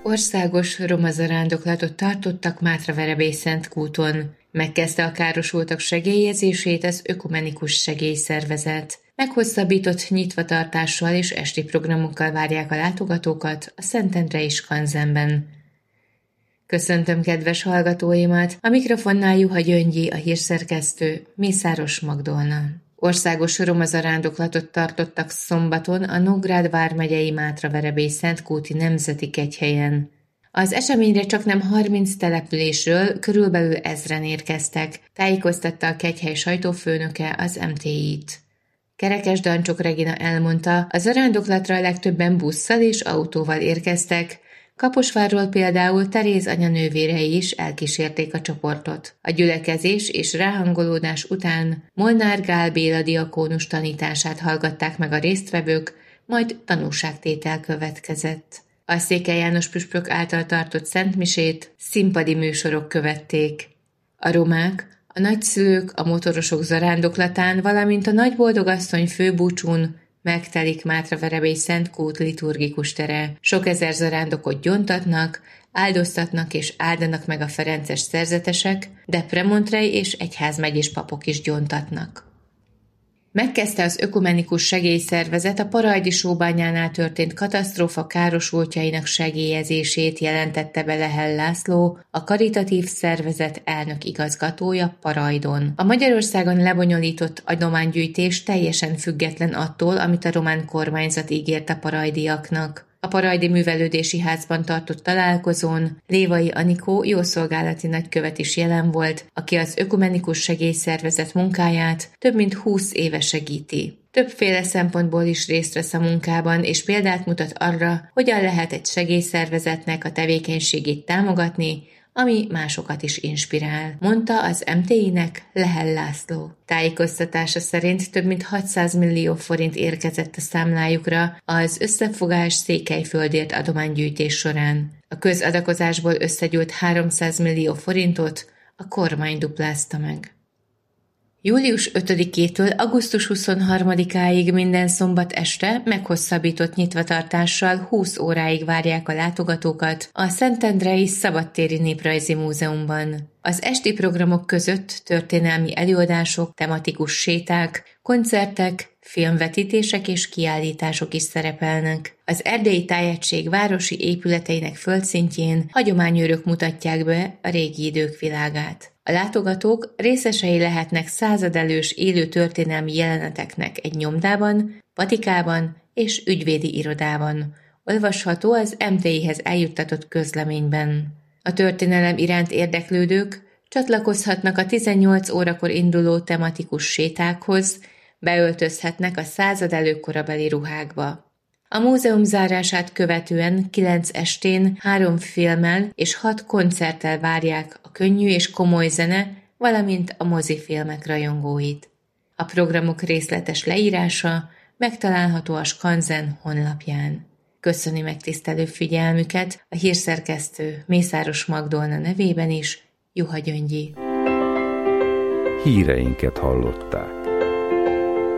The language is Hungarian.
Országos roma zarándoklatot tartottak Mátraverebély-Szentkúton. Megkezdte a károsultak segélyezését az Ökumenikus Segélyszervezet. Meghosszabbított nyitvatartással és esti programokkal várják a látogatókat a Szentendrei skanzenben. Köszöntöm kedves hallgatóimat, a mikrofonnál Juha Gyöngyi, a hírszerkesztő, Mészáros Magdolna. Országos roma zarándoklatot tartottak szombaton a Nógrád vármegyei Mátraverebély-Szentkúti Nemzeti Kegyhelyen. Az eseményre csaknem 30 településről körülbelül 1000-en érkeztek, tájékoztatta a kegyhely sajtófőnöke az MTI-t. Kerekes Dancsok Regina elmondta, a zarándoklatra legtöbben busszal és autóval érkeztek, Kaposvárról például Teréz anyanővérei is elkísérték a csoportot. A gyülekezés és ráhangolódás után Molnár Gál Béla diakónus tanítását hallgatták meg a résztvevők, majd tanúságtétel következett. A Székely János püspök által tartott szentmisét színpadi műsorok követték. A romák, a nagyszülők a motorosok zarándoklatán, valamint a Nagyboldogasszony főbúcsún megtelik Mátraverebély-Szentkút liturgikus tere. Sok ezer zarándokot gyontatnak, áldoztatnak és áldanak meg a ferences szerzetesek, de premontrei és egyházmegyés papok is gyontatnak. Megkezdte az Ökumenikus Segélyszervezet a Parajdi sóbányánál történt katasztrófa károsultjainak segélyezését, jelentette be Lehel László, a karitatív szervezet elnök igazgatója Parajdon. A Magyarországon lebonyolított adománygyűjtés teljesen független attól, amit a román kormányzat ígért a parajdiaknak. A Parajdi Művelődési Házban tartott találkozón Lévai Anikó jószolgálati nagykövet is jelen volt, aki az Ökumenikus Segélyszervezet munkáját több mint 20 éve segíti. Többféle szempontból is részt vesz a munkában, és példát mutat arra, hogyan lehet egy segélyszervezetnek a tevékenységét támogatni, ami másokat is inspirál, mondta az MTI-nek Lehel László. Tájékoztatása szerint több mint 600 millió forint érkezett a számlájukra az Összefogás Székelyföldért adománygyűjtés során. A közadakozásból összegyűlt 300 millió forintot a kormány duplázta meg. Július 5-től augusztus 23-áig minden szombat este meghosszabbított nyitvatartással 20 óráig várják a látogatókat a Szentendrei Szabadtéri Néprajzi Múzeumban. Az esti programok között történelmi előadások, tematikus séták, koncertek, filmvetítések és kiállítások is szerepelnek. Az Erdélyi Tájegység városi épületeinek földszintjén hagyományőrök mutatják be a régi idők világát. A látogatók részesei lehetnek századelős élő történelmi jeleneteknek egy nyomdában, patikában és ügyvédi irodában. Olvasható az MTI-hez eljuttatott közleményben. A történelem iránt érdeklődők csatlakozhatnak a 18 órakor induló tematikus sétákhoz, beöltözhetnek a századelők korabeli ruhákba. A múzeum zárását követően 9 estén 3 filmmel és 6 koncerttel várják a könnyű és komoly zene, valamint a mozifilmek rajongóit. A programok részletes leírása megtalálható a Skanzen honlapján. Köszöni megtisztelő figyelmüket a hírszerkesztő Mészáros Magdolna nevében is, Juha Gyöngyi. Híreinket hallották.